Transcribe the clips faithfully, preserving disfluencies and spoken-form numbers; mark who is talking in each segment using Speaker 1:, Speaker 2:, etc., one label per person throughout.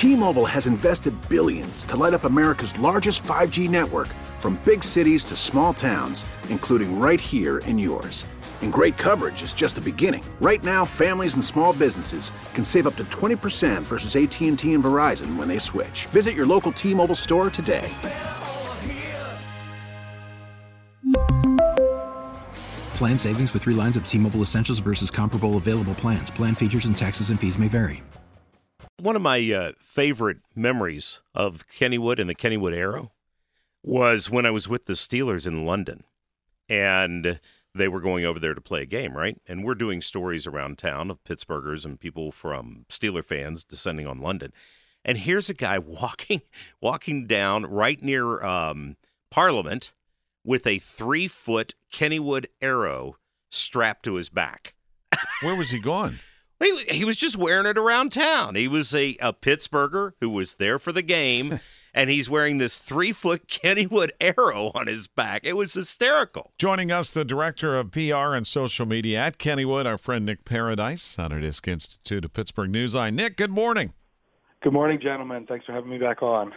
Speaker 1: T-Mobile has invested billions to light up America's largest five G network, from big cities to small towns, including right here in yours. And great coverage is just the beginning. Right now, families and small businesses can save up to twenty percent versus A T and T and Verizon when they switch. Visit your local T-Mobile store today.
Speaker 2: Plan savings with three lines of T-Mobile Essentials versus comparable available plans. Plan features and taxes and fees may vary.
Speaker 3: One of my uh, favorite memories of Kennywood and the Kennywood Arrow was when I was with the Steelers in London, and they were going over there to play a game, right? And we're doing stories around town of Pittsburghers and people from Steeler fans descending on London. And here's a guy walking walking down right near um, Parliament with a three-foot Kennywood Arrow strapped to his back.
Speaker 4: Where was he going?
Speaker 3: He, he was just wearing it around town. He was a, a Pittsburgher who was there for the game, and he's wearing this three-foot Kennywood Arrow on his back. It was hysterical.
Speaker 4: Joining us, the Director of P R and Social Media at Kennywood, our friend Nick Paradise, Autodesk Institute of Pittsburgh Newsline. Nick, good morning.
Speaker 5: Good morning, gentlemen. Thanks for having me back on.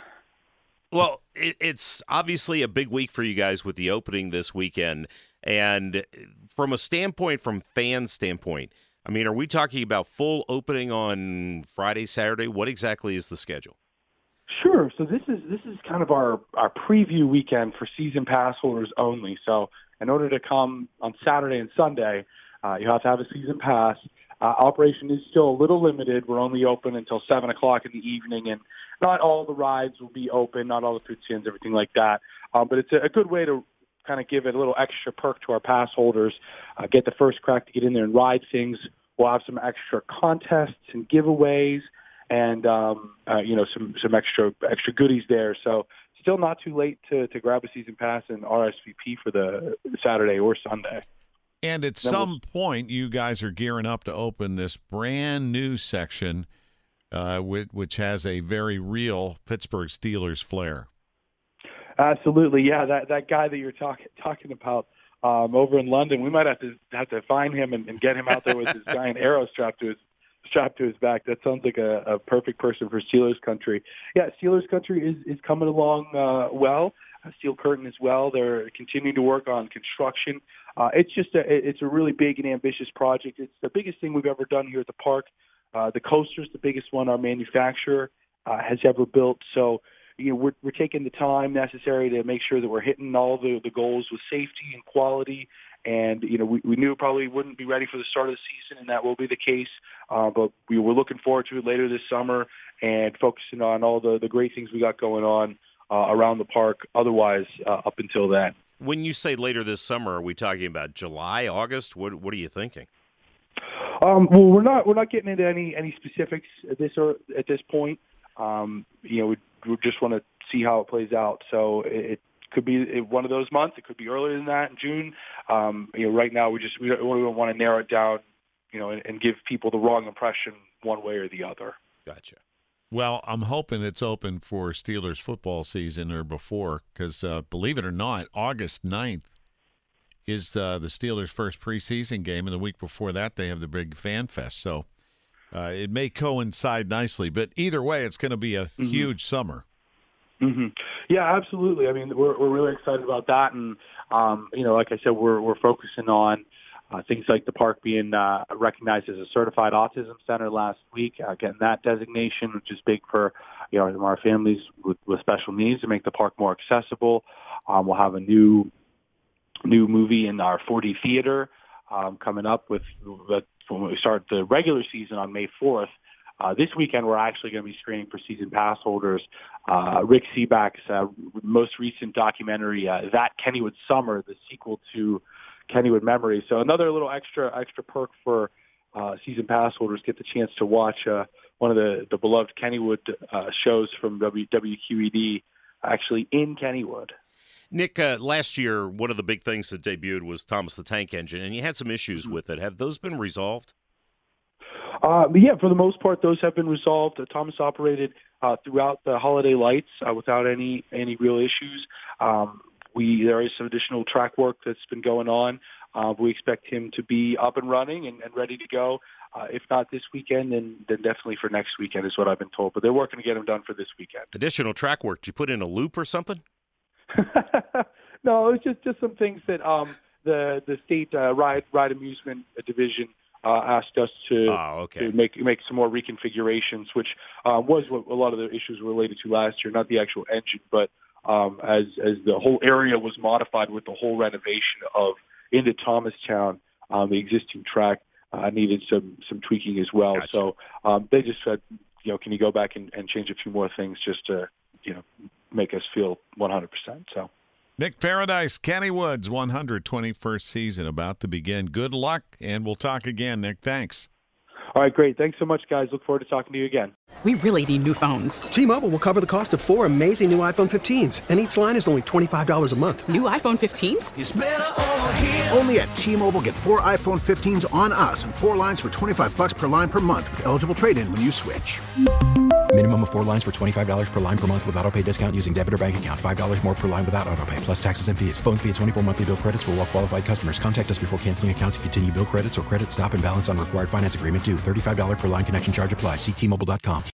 Speaker 3: Well, it, it's obviously a big week for you guys with the opening this weekend. And from a standpoint, from fan standpoint, I mean, are we talking about full opening on Friday, Saturday? What exactly is the schedule?
Speaker 5: Sure. So this is this is kind of our, our preview weekend for season pass holders only. So in order to come on Saturday and Sunday, uh, you have to have a season pass. Uh, operation is still a little limited. We're only open until seven o'clock in the evening, and not all the rides will be open, not all the food stands, everything like that. Um, but it's a, a good way to kind of give it a little extra perk to our pass holders, uh, get the first crack to get in there and ride things. We'll have some extra contests and giveaways, and um, uh, you know some some extra extra goodies there. So still not too late to to grab a season pass and R S V P for the Saturday or Sunday.
Speaker 4: And at then some we'll, point, you guys are gearing up to open this brand new section, uh, which, which has a very real Pittsburgh Steelers flair.
Speaker 5: Absolutely, yeah. That that guy that you're talking talking about um, over in London, we might have to have to find him and, and get him out there with his giant arrow strapped to his strapped to his back. That sounds like a, a perfect person for Steelers country. Yeah, Steelers country is is coming along uh, well. Steel Curtain as well. They're continuing to work on construction. Uh, it's just a it's a really big and ambitious project. It's the biggest thing we've ever done here at the park. Uh, the coaster's the biggest one our manufacturer uh, has ever built. So, you know, we're we're taking the time necessary to make sure that we're hitting all the, the goals with safety and quality. And, you know, we, we knew probably wouldn't be ready for the start of the season, and that will be the case. Uh, but we were looking forward to it later this summer and focusing on all the, the great things we got going on uh, around the park otherwise uh, up until then.
Speaker 3: When you say later this summer, are we talking about July, August? What What are you thinking?
Speaker 5: Um, well, we're not we're not getting into any any specifics at this or at this point. Um, you know, we, we just want to see how it plays out. So it, it could be one of those months. It could be earlier than that in June. Um, you know, right now we just we don't, we don't want to narrow it down, you know, and, and give people the wrong impression one way or the other.
Speaker 3: Gotcha.
Speaker 4: Well, I'm hoping it's open for Steelers football season or before, because uh, believe it or not, August ninth is uh, the Steelers' first preseason game, and the week before that they have the big Fan Fest. So uh, it may coincide nicely, but either way, it's going to be a mm-hmm. huge summer.
Speaker 5: Mm-hmm. Yeah, absolutely. I mean, we're we're really excited about that, and um, you know, like I said, we're we're focusing on uh, things like the park being uh, recognized as a certified autism center last week, uh, getting that designation, which is big for you know our families with, with special needs to make the park more accessible. Um, we'll have a new new movie in our four D theater um, coming up with when we start the regular season on May fourth. Uh, this weekend, we're actually going to be screening for season pass holders. Uh, Rick Seaback's uh, most recent documentary, uh, That Kennywood Summer, the sequel to Kennywood Memories. So another little extra extra perk for uh, season pass holders, get the chance to watch uh, one of the, the beloved Kennywood uh, shows from W Q E D actually in Kennywood.
Speaker 3: Nick, uh, last year, one of the big things that debuted was Thomas the Tank Engine, and you had some issues with it. Have those been resolved?
Speaker 5: Uh, yeah, for the most part, those have been resolved. Uh, Thomas operated uh, throughout the holiday lights uh, without any any real issues. Um, we there is some additional track work that's been going on, Uh, we expect him to be up and running and, and ready to go. Uh, if not this weekend, then, then definitely for next weekend is what I've been told. But they're working to get him done for this weekend.
Speaker 3: Additional track work. Did you put in a loop or something?
Speaker 5: No, it's just, just some things that um, the the state uh, ride ride amusement division uh, asked us to,
Speaker 3: oh, okay.
Speaker 5: to make make some more reconfigurations, which uh, was what a lot of the issues were related to last year. Not the actual engine, but um, as as the whole area was modified with the whole renovation of into Thomastown, um, the existing track uh, needed some some tweaking as well.
Speaker 3: Gotcha.
Speaker 5: So um, they just said, you know, can you go back and, and change a few more things just to, you know, make us feel one hundred percent. So.
Speaker 4: Nick Paradise, Kenny Woods, one hundred twenty-first season about to begin. Good luck, and we'll talk again, Nick. Thanks.
Speaker 5: All right, great. Thanks so much, guys. Look forward to talking to you again.
Speaker 6: We really need new phones.
Speaker 7: T-Mobile will cover the cost of four amazing new iPhone fifteens, and each line is only twenty-five dollars a month.
Speaker 6: New iPhone fifteens?
Speaker 1: It's better over here. Only at T-Mobile, get four iPhone fifteens on us and four lines for twenty-five bucks per line per month with eligible trade-in when you switch.
Speaker 2: Minimum of four lines for twenty-five dollars per line per month with autopay discount using debit or bank account. five dollars more per line without autopay, plus taxes and fees. Phone fee at twenty-four monthly bill credits for well-qualified customers. Contact us before canceling account to continue bill credits or credit stop and balance on required finance agreement due. thirty-five dollars per line connection charge applies. See T Mobile dot com.